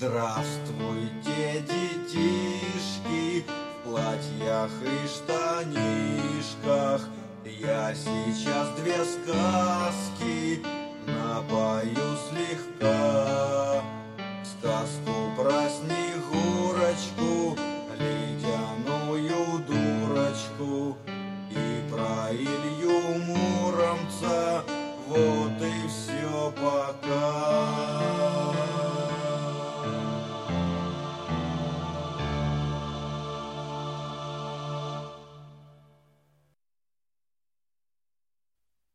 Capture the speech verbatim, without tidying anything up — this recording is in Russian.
Здравствуйте, детишки, в платьях и штанишках. Я сейчас две сказки напою слегка. Сказку про снег